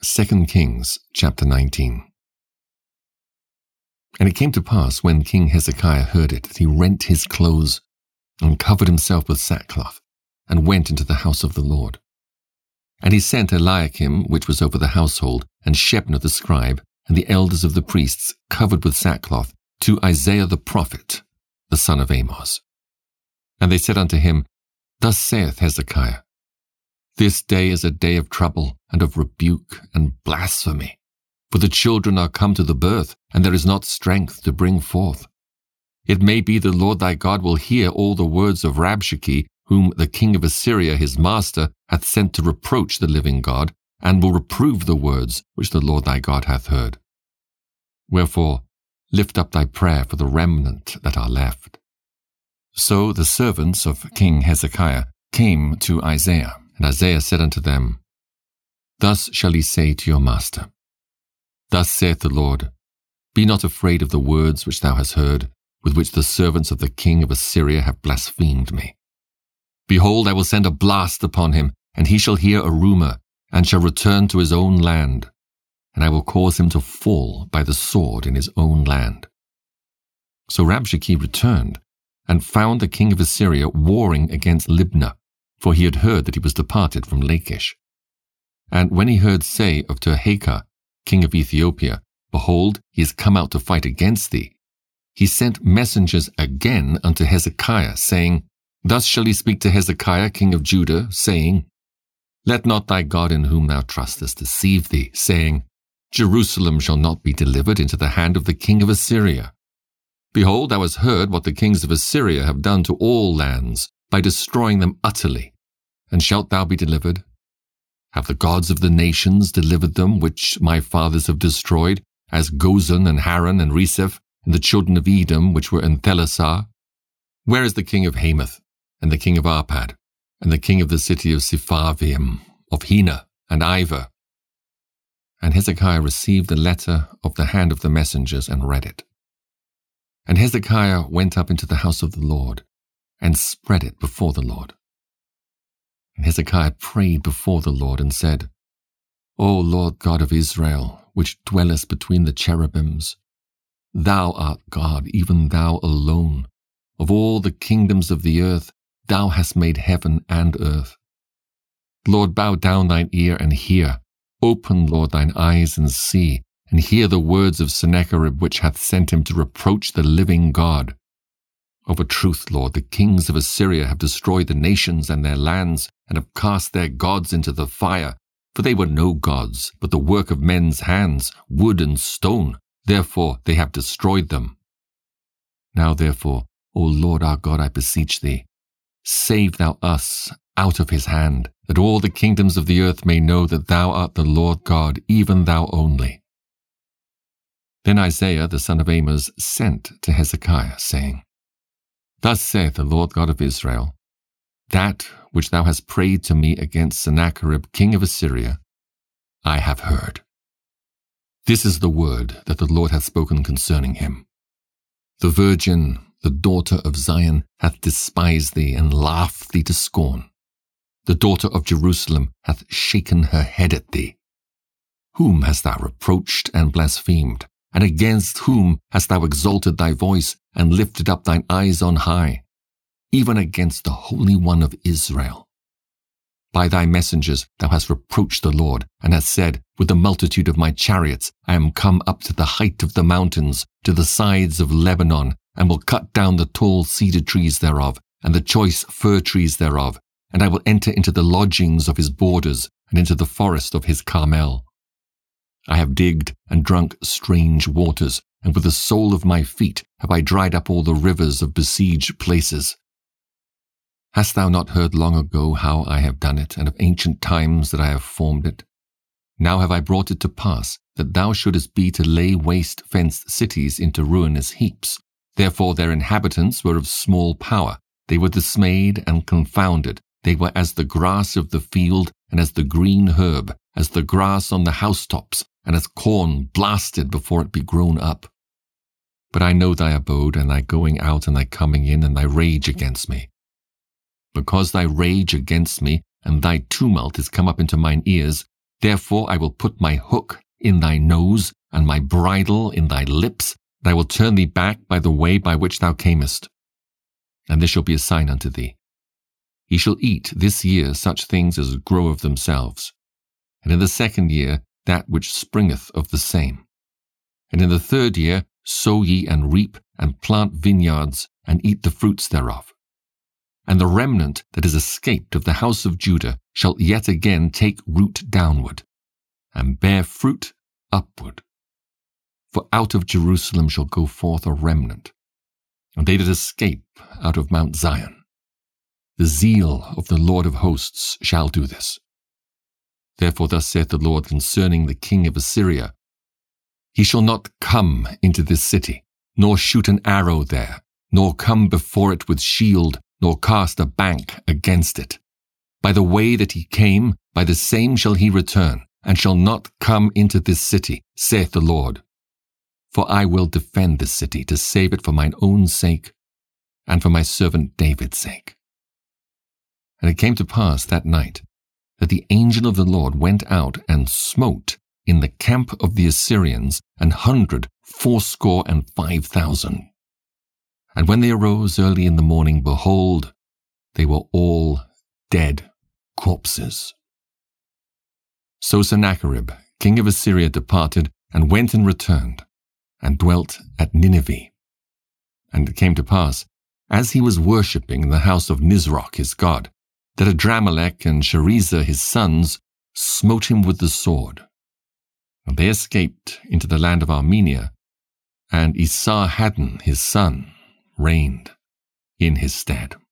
2 Kings chapter 19. And it came to pass, when King Hezekiah heard it, that he rent his clothes and covered himself with sackcloth, and went into the house of the Lord. And he sent Eliakim, which was over the household, and Shebna the scribe, and the elders of the priests, covered with sackcloth, to Isaiah the prophet, the son of Amoz. And they said unto him, Thus saith Hezekiah, This day is a day of trouble, and of rebuke, and blasphemy. For the children are come to the birth, and there is not strength to bring forth. It may be the Lord thy God will hear all the words of Rabshakeh, whom the king of Assyria his master hath sent to reproach the living God, and will reprove the words which the Lord thy God hath heard. Wherefore, lift up thy prayer for the remnant that are left. So the servants of King Hezekiah came to Isaiah, and Isaiah said unto them, Thus shall ye say to your master, Thus saith the Lord, Be not afraid of the words which thou hast heard, with which the servants of the king of Assyria have blasphemed me. Behold, I will send a blast upon him, and he shall hear a rumour, and shall return to his own land, and I will cause him to fall by the sword in his own land. So Rabshakeh returned, and found the king of Assyria warring against Libnah, for he had heard that he was departed from Lachish. And when he heard say of Tirhakah, king of Ethiopia, Behold, he is come out to fight against thee, he sent messengers again unto Hezekiah, saying, Thus shall he speak to Hezekiah, king of Judah, saying, Let not thy God in whom thou trustest deceive thee, saying, Jerusalem shall not be delivered into the hand of the king of Assyria. Behold, thou hast heard what the kings of Assyria have done to all lands, by destroying them utterly. And shalt thou be delivered? Have the gods of the nations delivered them, which my fathers have destroyed, as Gozan and Haran and Rezeph, and the children of Edom, which were in Thelasar? Where is the king of Hamath, and the king of Arpad, and the king of the city of Sepharvaim, of Hena and Ivah? And Hezekiah received the letter of the hand of the messengers, and read it. And Hezekiah went up into the house of the Lord, and spread it before the Lord. And Hezekiah prayed before the Lord, and said, O Lord God of Israel, which dwellest between the cherubims, thou art God, even thou alone. Of all the kingdoms of the earth, thou hast made heaven and earth. Lord, bow down thine ear and hear. Open, Lord, thine eyes and see, and hear the words of Sennacherib, which hath sent him to reproach the living God. Of a truth, Lord, the kings of Assyria have destroyed the nations and their lands, and have cast their gods into the fire. For they were no gods, but the work of men's hands, wood and stone. Therefore they have destroyed them. Now therefore, O Lord our God, I beseech thee, save thou us out of his hand, that all the kingdoms of the earth may know that thou art the Lord God, even thou only. Then Isaiah the son of Amoz sent to Hezekiah, saying, Thus saith the Lord God of Israel, That which thou hast prayed to me against Sennacherib king of Assyria, I have heard. This is the word that the Lord hath spoken concerning him. The virgin, the daughter of Zion, hath despised thee, and laughed thee to scorn. The daughter of Jerusalem hath shaken her head at thee. Whom hast thou reproached and blasphemed? And against whom hast thou exalted thy voice, and lifted up thine eyes on high? Even against the Holy One of Israel. By thy messengers thou hast reproached the Lord, and hast said, With the multitude of my chariots I am come up to the height of the mountains, to the sides of Lebanon, and will cut down the tall cedar trees thereof, and the choice fir trees thereof, and I will enter into the lodgings of his borders, and into the forest of his Carmel. I have digged and drunk strange waters, and with the sole of my feet have I dried up all the rivers of besieged places. Hast thou not heard long ago how I have done it, and of ancient times that I have formed it? Now have I brought it to pass, that thou shouldest be to lay waste fenced cities into ruinous heaps. Therefore their inhabitants were of small power. They were dismayed and confounded. They were as the grass of the field, and as the green herb, as the grass on the housetops, and as corn blasted before it be grown up. But I know thy abode, and thy going out and thy coming in, and thy rage against me. Because thy rage against me, and thy tumult is come up into mine ears, Therefore I will put my hook in thy nose, and my bridle in thy lips, and I will turn thee back by the way by which thou camest. And this shall be a sign unto thee. Ye shall eat this year such things as grow of themselves, and in the 2nd year that which springeth of the same. And in the 3rd year sow ye and reap, and plant vineyards, and eat the fruits thereof. And the remnant that is escaped of the house of Judah shall yet again take root downward, and bear fruit upward. For out of Jerusalem shall go forth a remnant, and they that escape out of Mount Zion. The zeal of the Lord of hosts shall do this. Therefore thus saith the Lord concerning the king of Assyria, He shall not come into this city, nor shoot an arrow there, nor come before it with shield, nor cast a bank against it. By the way that he came, by the same shall he return, and shall not come into this city, saith the Lord. For I will defend this city, to save it for mine own sake, and for my servant David's sake. And it came to pass that night, that the angel of the Lord went out and smote in the camp of the Assyrians 185,000. And when they arose early in the morning, behold, they were all dead corpses. So Sennacherib, king of Assyria, departed, and went and returned, and dwelt at Nineveh. And it came to pass, as he was worshipping in the house of Nisroch his god, that Adramelech and Sharezer his sons smote him with the sword. And they escaped into the land of Armenia, and Esarhaddon his son reigned in his stead.